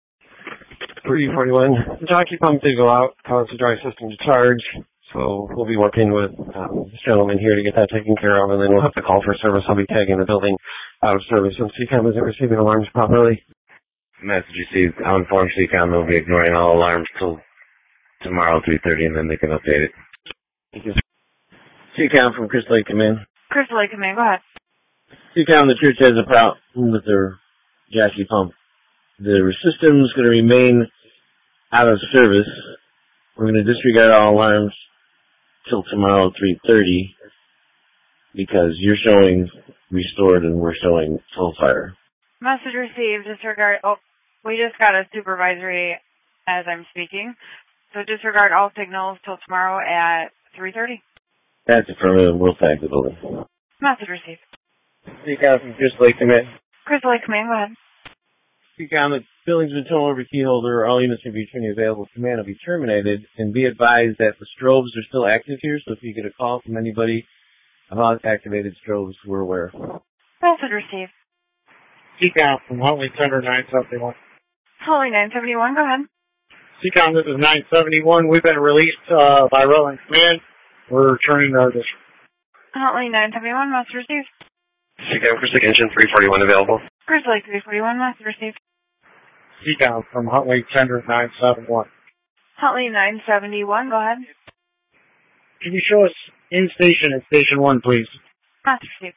S15: 341. The jockey pump did go out, caused the dry system to charge. So we'll be working with this gentleman here to get that taken care of, and then we'll have to call for service. I'll be tagging the building out of service since CCOM isn't receiving alarms properly.
S4: Message received. I'll inform CCOM they'll be ignoring all alarms till tomorrow 3:30, and then they can update it.
S15: Thank you.
S5: CCOM from Crystal Lake Command.
S12: Crystal Lake Command, go ahead.
S5: CCOM, the church has a problem with their jockey pump. The system's going to remain out of service. We're going to disregard all alarms till tomorrow 3:30 because you're showing restored and we're showing full fire.
S12: Message received. Disregard. Oh, we just got a supervisory as I'm speaking. So disregard all signals till tomorrow at 3:30.
S5: That's affirmative. We'll tag the building.
S12: Message received.
S5: CCOM from Crystal Lake Command.
S12: Crystal Lake Command, go ahead.
S5: CCOM, the building's been turned over to keyholder. All units will be turning available. Command will be terminated. And be advised that the strobes are still active here, so if you get a call from anybody about activated strobes, we're aware.
S12: Message received.
S8: CCOM from Huntley Center 971.
S12: Huntley 971, go ahead.
S8: CCOM, this is 971. We've been released by Rutland Command. We're returning to our district.
S12: Huntley 971, message received.
S6: CCOM, Crystal Lake Engine 341 available.
S12: Crystal Lake 341, message received.
S8: CCOM from Huntley Center 971.
S12: Huntley 971, go ahead.
S8: Can you show us in station at Station 1, please?
S12: Message received.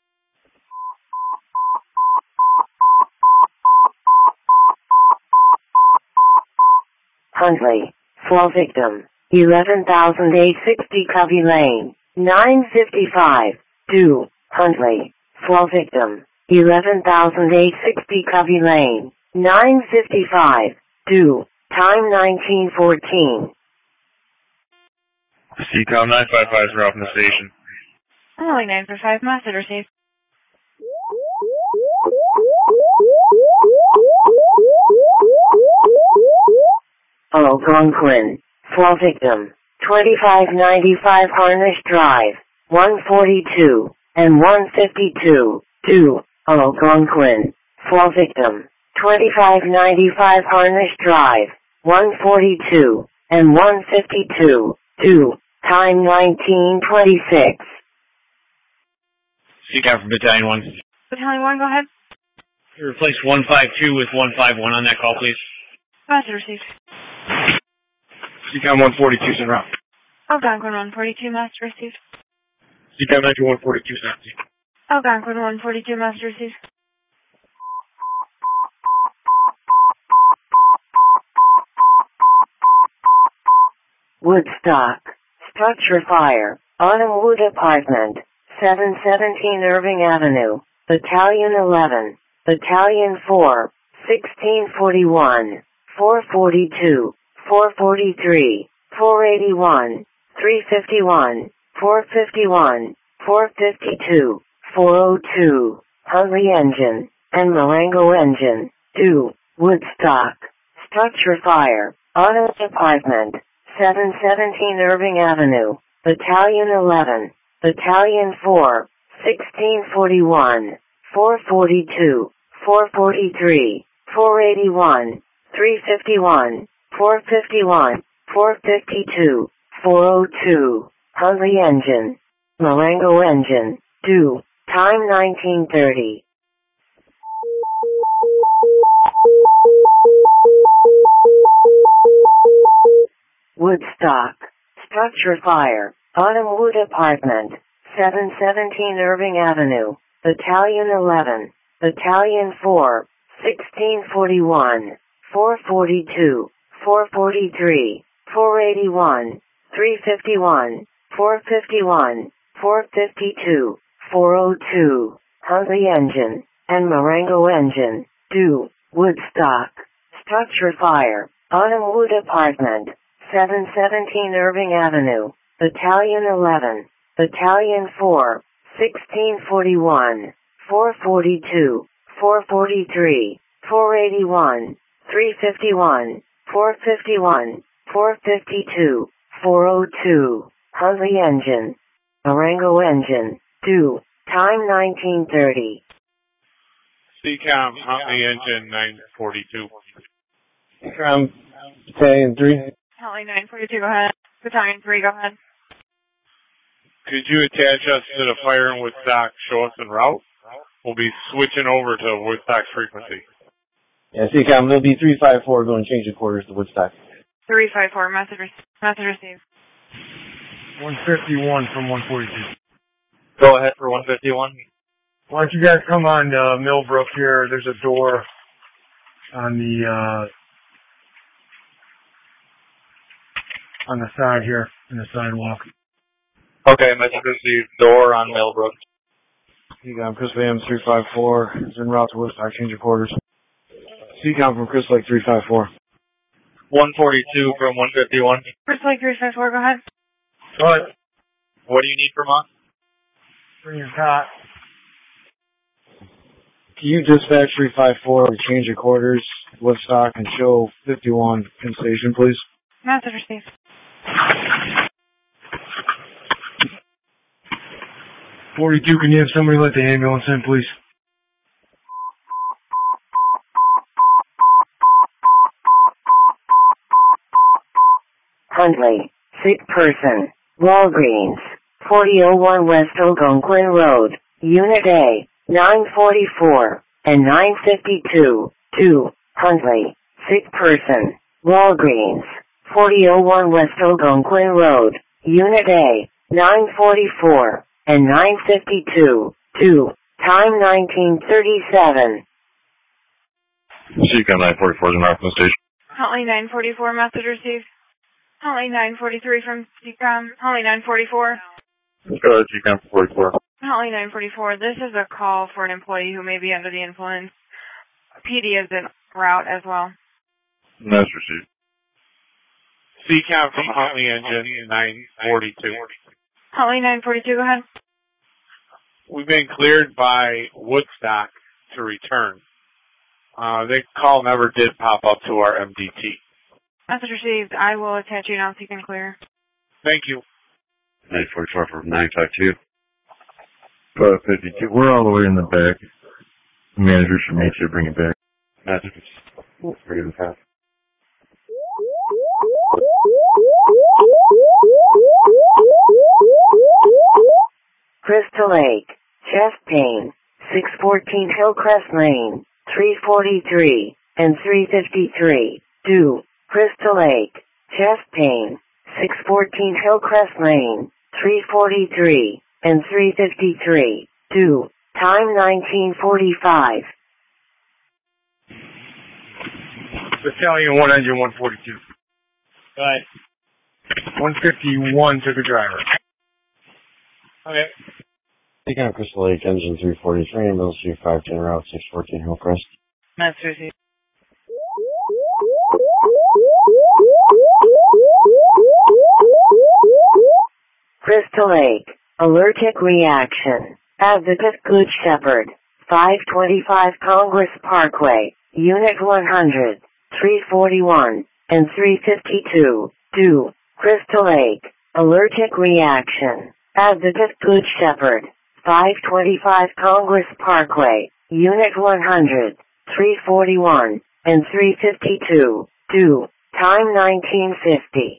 S2: Huntley, flow victim, 11,860 Covey Lane, 955, due, Huntley, flow victim, 11,860 Covey Lane, 955, due, time 1914.
S10: CCOM 955 is off from the station.
S12: Huntley 955, message received.
S2: Algonquin, flow victim, 2595 Harnish Drive, 142 and 152, due, Algonquin, flow victim, 2595 Harnish Drive, 142 and 152, due, time 1926.
S14: CCOM from Battalion 1.
S12: Battalion 1, go ahead.
S14: Replace 152 with 151 on that call, please.
S12: Message received.
S14: CCOM 142's en route.
S12: Algonquin 142, master received.
S14: CCOM 9142's empty.
S12: Algonquin 142, master received.
S2: Woodstock. Structure fire. Autumn Wood Apartment. 717 Irving Avenue. Battalion 11. Battalion 4. 1641. 442. 443. 481. 351. 451. 452. 402. Huntley engine. And Marengo engine. 2. Woodstock. Structure fire. Autumn Apartment. 717 Irving Avenue, Battalion 11, Battalion 4, 1641, 442, 443, 481, 351, 451, 452, 402, Huntley engine, Marengo engine, 2, time 1930. Woodstock. Structure fire. Autumn Wood Apartment. 717 Irving Avenue. Battalion 11. Battalion 4. 1641. 442. 443. 481. 351. 451. 452. 402. Huntley engine. And Marengo engine. 2. Woodstock. Structure fire. Autumn Wood Apartment. 717 Irving Avenue, Battalion 11, Battalion 4, 1641, 442, 443, 481, 351, 451, 452, 402, Huntley engine, Marengo engine, 2, time 1930.
S8: CCOM, Huntley engine 942.
S5: CCOM, Battalion 3.
S12: Huntley 942, go ahead. Battalion 3, go ahead.
S8: Could you attach us to the fire in Woodstock, show us en route? We'll be switching over to Woodstock's frequency.
S5: Yeah, CCOM, there'll be 354 going change of quarters to Woodstock.
S12: 354, message received.
S16: 151 from 142.
S14: Go ahead for 151.
S16: Why don't you guys come on Millbrook here? There's a door on the side here, in the sidewalk.
S14: Okay, message received. Door on Millbrook.
S5: CCOM, Chris Williams 354 is en route to Woodstock, change of quarters. CCOM from Chris Lake 354.
S14: 142 from 151.
S12: Chris Lake 354, go ahead.
S16: Go ahead.
S14: What do you need from us?
S16: Bring your cot.
S5: Can you dispatch 354 to change of quarters, Woodstock, and show 51 in station, please?
S12: Message received.
S16: 42, can you have somebody let the ambulance in, please?
S2: Huntley. Sick person. Walgreens. 4001 West Algonquin Road. Unit A. 944 and 952. 2. Huntley. Sick person. Walgreens. 4001 West Algonquin Road. Unit A. 944 and 952. 2. Time 1937.
S13: CCOM 944 is in Rockland Station.
S12: Huntley 944, message received. Huntley 943 from CCOM. Huntley 944.
S13: Go ahead, CCOM 44.
S12: Huntley 944, this is a call for an employee who may be under the influence. PD is en route as well.
S13: That's received.
S8: CCOM from Huntley engine 942.
S12: Huntley 942, go ahead.
S8: We've been cleared by Woodstock to return. The call never did pop up to our MDT.
S12: Message received. I will attach you now so you can clear.
S8: Thank you.
S3: 944 for 952.
S13: 52. We're all the way in the back. The manager should make sure to bring it back.
S3: Message. Bring it fast.
S2: Crystal Lake. Chest pain. 614 Hillcrest Lane. 343 and 353. 2. Crystal Lake. chest pain, 614 Hillcrest Lane, 343 and 353. Due. Time 1945.
S16: Battalion 1, engine 142.
S15: Go ahead.
S16: 151 took a driver.
S15: Okay.
S5: Taking out Crystal Lake, engine 343, and Middle Street 510, route 614 Hillcrest.
S1: Master receive.
S2: Crystal Lake. Allergic reaction. Advocate Good Shepherd. 525 Congress Parkway. Unit 100. 341 and 352. Due. Crystal Lake. Allergic reaction. Advocate Good Shepherd. 525 Congress Parkway. Unit 100. 341 and 352. Due. Time 1950.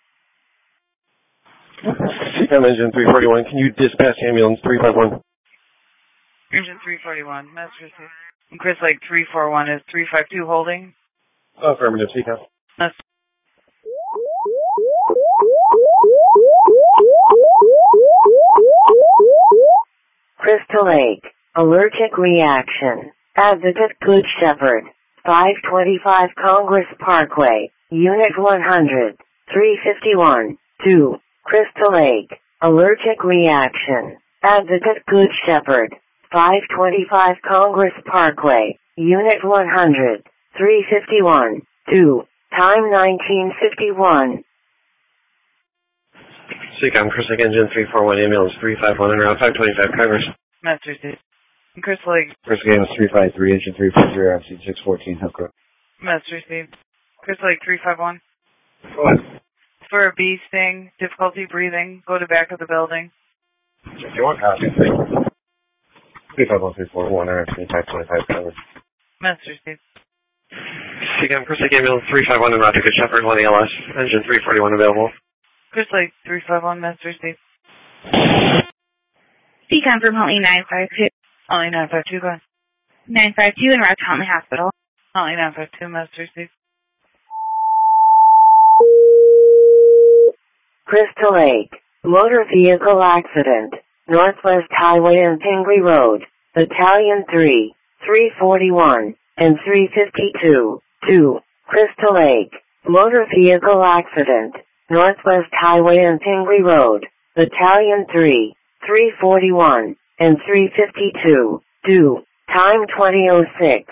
S15: CCAM engine 341, can you dispatch ambulance 351?
S1: Engine 341, Master receive. And Chris Lake 341 is 352 holding.
S15: Affirmative, CCAM.
S1: Master.
S2: Crystal Lake. Allergic reaction. Advocate Good Shepherd. 525 Congress Parkway. Unit 100. 351. Due. Crystal Lake. Allergic reaction. Advocate Good Shepherd. 525 Congress Parkway. Unit 100. 351. Due. Time 1951.
S6: CCAM, Chris Lake engine 341, ambulance 351, and route 525 Congress.
S1: Master receive. And Chris Lake.
S5: First game is 353, engine 353, route 614 Hillcrest.
S1: Master receive. Chris Lake 351.
S6: Go ahead.
S1: For a bee sting, difficulty breathing, go to back of the building.
S15: If you want, copy. 351, 341, RFC 525 Congress.
S1: Master receive.
S6: CCAM, Chris Lake ambulance 351, and route to Good Shepherd 1 ALS, engine 341 available.
S1: Chris Lake 351, Master receive.
S12: CCAM from Huntley 952.
S1: Huntley 952, go ahead.
S12: 952 and route to Huntley Hospital.
S1: Huntley 952, Master receive.
S2: Crystal Lake. Motor vehicle accident. Northwest Highway and Pingree Road. Battalion 3. 341 and 352. Due. Crystal Lake. Motor vehicle accident. Northwest Highway and Pingree Road. Battalion 3. 341 and 352. Due. Time 20:06.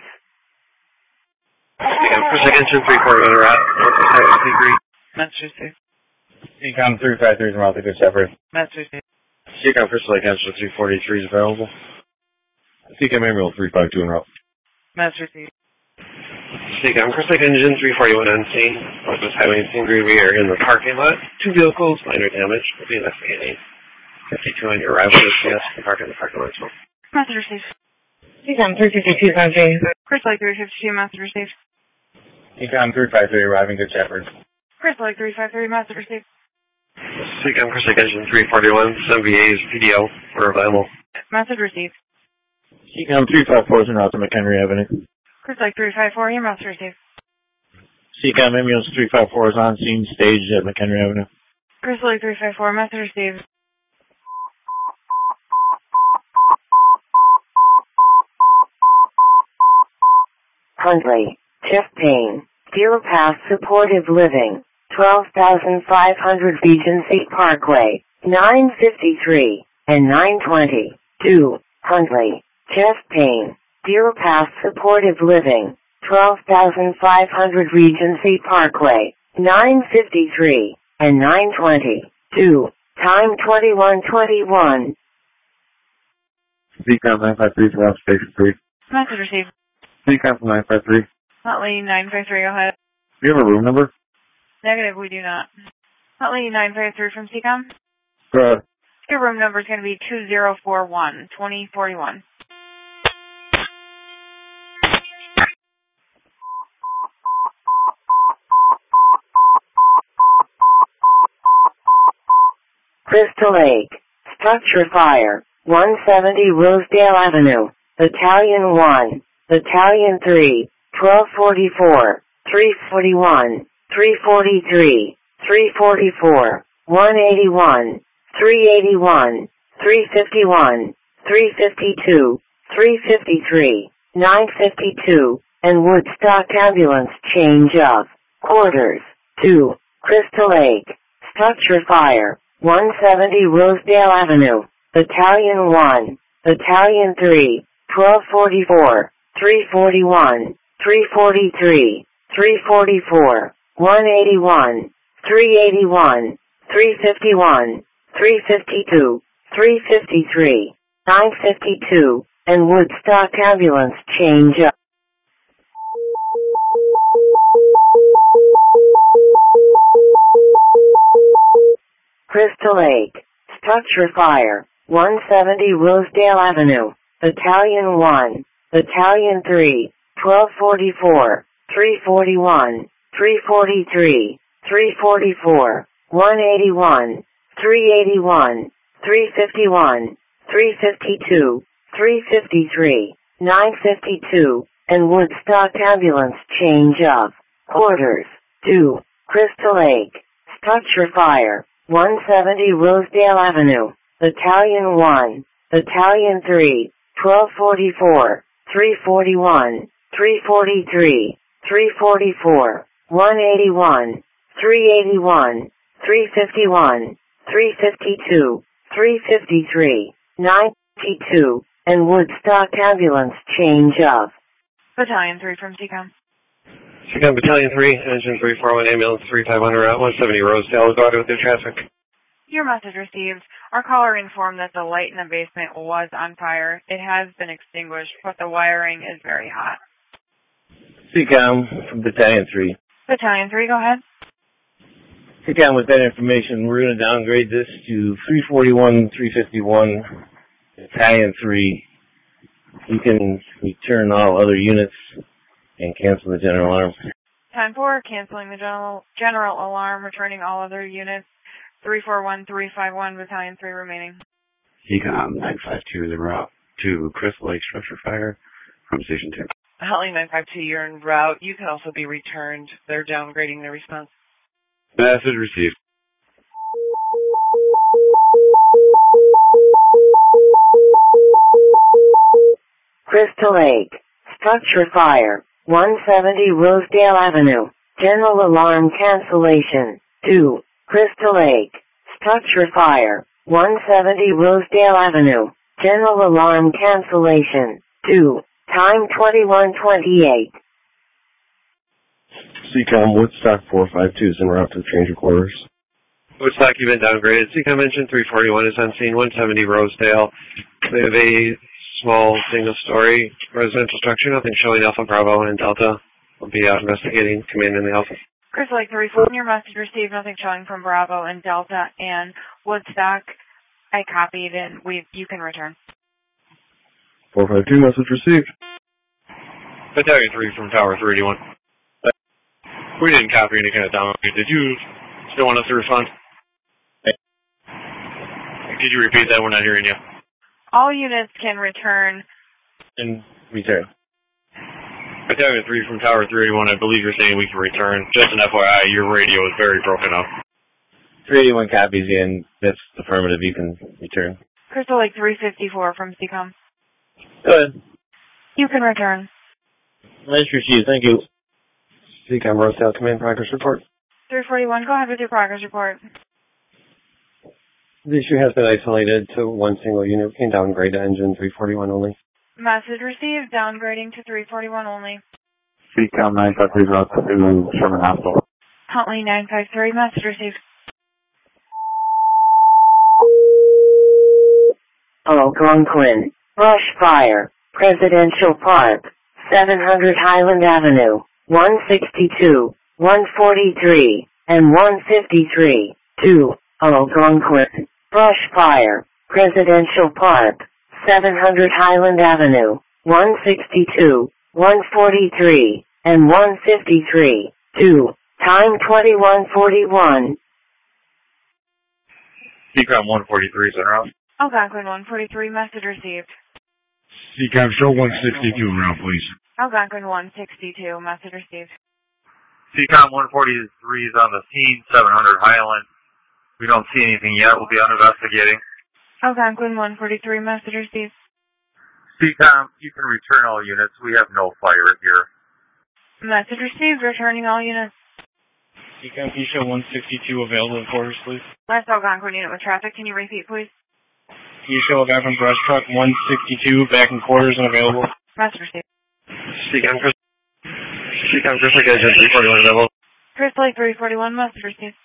S6: CCAM, Chris Lake engine 341, route Northwest Highway Pingree.
S1: Master receive.
S15: CCAM 353 is route to Good Shepherd.
S1: Master receive.
S5: CCAM Crystal Lake engine 343 is available. CCAM ambulance 352 en route.
S1: Master receive.
S6: CCAM, Chris Lake engine 341 on scene. Northwest Highway and Pingree, we are in the parking lot. 2 vehicles, minor damage. We'll be investigating. 52 on your arrival. Yes, park in the parking lot as well.
S1: Master receive.
S12: CCAM 352 on scene.
S1: Chris Lake 352, Master receive.
S15: CCAM 353 arriving Good Shepherd.
S1: Chris Lake 353, Master receive.
S6: CCAM, Chris Lake engine 341, some VAs, PDO, are available.
S1: Master receive.
S5: CCAM 354 is en route to McHenry Avenue.
S1: Chris Lake 354, your Master receive.
S5: CCAM ambulance 354 is on scene, staged at McHenry Avenue.
S1: Chris Lake 354, Master receive.
S2: Huntley. Chest pain. Deer Pass Supportive Living. 12,500 Regency Parkway. 953 and 920. Due. Huntley. Chest pain. Deer Pass Supportive Living. 12,500 Regency Parkway. 953 and 920. Due. Time 21:21.
S7: CCAM 953 from Station 3.
S1: Master receive.
S7: CCAM from 953.
S1: Huntley 953, go ahead.
S7: Do you have a room number?
S1: Negative, we do not. Huntley 953 from CCAM.
S7: Go ahead.
S1: Your room number is going to be 2041, 2041.
S2: Crystal Lake. Structure fire. 170 Rosedale Avenue. Battalion 1. Battalion 3. 1244. 341 343, 344, 181, 381, 351, 352, 353, 952, and Woodstock Ambulance change of quarters to Crystal Lake. Structure fire, 170 Rosedale Avenue, Battalion 1, Battalion 3, 1244, 341, 343, 344, 181, 381, 351, 352, 353, 952, and Woodstock Ambulance change up. Crystal Lake. Structure fire, 170 Rosedale Avenue, Battalion 1, Battalion 3, 1244, 341, 343, 344, 181, 381, 351, 352, 353, 952, and Woodstock Ambulance change of quarters to Crystal Lake. Structure fire, 170 Rosedale Avenue, Battalion 1, Battalion 3, 1244, 341, 343, 344, 181, 381, 351, 352, 353, 952, and Woodstock Ambulance change of.
S12: Battalion 3 from CCOM.
S6: CCOM Battalion 3, Engine 341, Ambulance 3500 Route 170 Rosedale, go ahead with your traffic.
S12: Your message received. Our caller informed that the light in the basement was on fire. It has been extinguished, but the wiring is very hot.
S5: CCOM from Battalion 3.
S12: Battalion 3, go ahead.
S5: CCOM, with that information, we're going to downgrade this to 341, 351, Battalion 3. You can return all other units and cancel the general alarm.
S12: 10-4, canceling the general alarm, returning all other units. 341, 351, Battalion 3 remaining.
S3: CCOM 952 is en route to Crystal Lake structure fire from Station 2.
S1: Huntley 952, you're en route. You can also be returned. They're downgrading their response.
S3: Message received.
S2: Crystal Lake. Structure fire, 170 Rosedale Avenue. General alarm cancellation. 2. Crystal Lake. Structure fire, 170 Rosedale Avenue. General alarm cancellation. 2. Time 21:28.
S15: CCOM Woodstock 452 is en route to change of quarters.
S6: Woodstock, you've been downgraded. CCOM Engine 341 is on scene, 170 Rosedale. We have a small single-story residential structure, nothing showing Alpha, Bravo, and Delta. We'll be out investigating. Command in the Alpha.
S12: Crystal Lake 341, your message received. Nothing showing from Bravo and Delta and Woodstock. I copied and you can return.
S15: 452, message received.
S6: Battalion 3 from Tower 381. We didn't copy any kind of downgrade. Did you still want us to respond? Did you repeat that? We're not hearing you.
S12: All units can return.
S5: And return.
S6: Battalion 3 from Tower 381, I believe you're saying we can return. Just an FYI, your radio is very broken up.
S5: 381 copies in. That's affirmative. You can return.
S12: Crystal Lake 354 from CCOM.
S5: Go ahead.
S12: You can return.
S5: Message received. Thank you.
S15: CCOM Rosedale Command Progress Report.
S12: 341, go ahead with your progress report.
S15: The issue has been isolated to one single unit. We can downgrade to engine 341 only.
S12: Message received, downgrading to 341 only.
S11: CCOM 953 route to Sherman Hospital.
S12: Huntley 953, message received.
S2: Algonquin. Brush fire. Presidential Park. 700 Highland Avenue. 162, 143, and 153. 2. Algonquin. Brush fire. Presidential Park. 700 Highland Avenue. 162, 143, and 153. 2. Time 21:41.
S13: CCOM 143 is en route.
S12: Algonquin 143, message received.
S17: CCOM show 162 en route, please.
S12: Algonquin 162, message received.
S11: CCOM 143 is on the scene, 700 Highland. We don't see anything yet. We'll be on investigating.
S12: Algonquin 143, message received.
S11: CCOM, you can return all units. We have no fire here.
S12: Message received, returning all units.
S10: CCOM, can you show 162 available in quarters, please?
S12: Last Algonquin unit with traffic, can you repeat, please?
S10: Can you show a guy from brush truck 162 back in quarters and available?
S12: Message received.
S6: CCOM, Chris Lake Engine 341 available.
S12: Chris Lake 341, message received.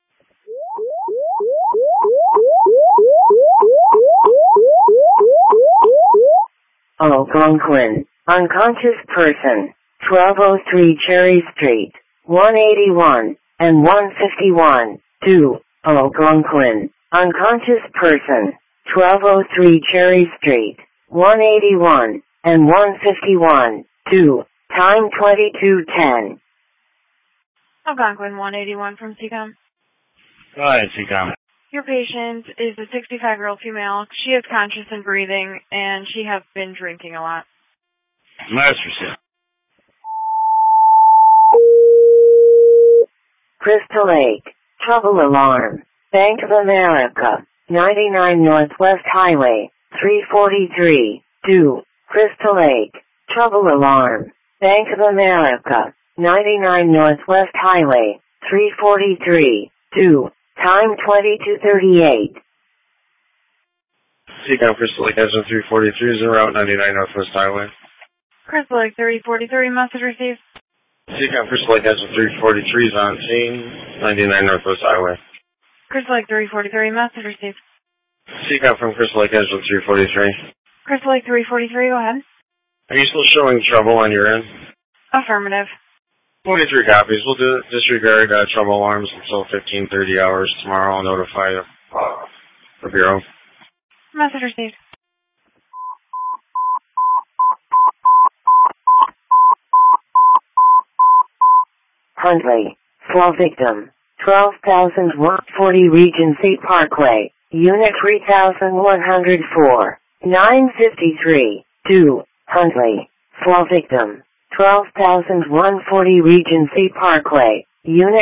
S2: Algonquin, unconscious person, 1203 Cherry Street, 181 and 151, 2, Algonquin, unconscious person, 1203 Cherry Street, 181 and 151, 2, time 22:10.
S12: Algonquin 181 from CCOM.
S10: Go ahead, CCOM.
S12: Your patient is a 65-year-old female. She is conscious and breathing, and she has been drinking a lot.
S10: Master Sim.
S2: Crystal Lake, trouble alarm, Bank of America, 99 Northwest Highway, 343, 2, Crystal Lake, trouble alarm, Bank of America, 99 Northwest Highway, 343, 2, time 22:38.
S4: CCOM Crystal Lake Engine 343 is en route 99 Northwest Highway.
S12: Crystal Lake 343, message received.
S4: CCOM Crystal Lake Engine 343 is on scene, 99 Northwest Highway.
S12: Crystal Lake 343, message received.
S4: CCOM from Crystal Lake Engine 343.
S12: Crystal Lake 343, go ahead.
S4: Are you still showing trouble on your end?
S12: Affirmative.
S4: 43 copies. We'll disregard trouble alarms until 15:30 hours tomorrow. I'll notify the Bureau.
S12: Message received.
S2: Huntley, fall victim, 12,140 Regency Parkway, Unit 3104, 953, 2, Huntley, fall victim, 12,140 Regency Parkway, Unit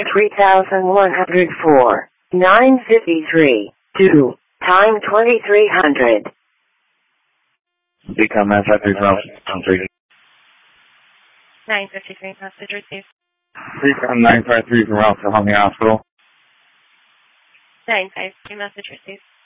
S2: 3104, 953, 2, time 2300.
S13: CCOM 953 from
S12: 953, message received.
S13: CCOM 953 from Route to Huntley Hospital.
S12: 953, message received.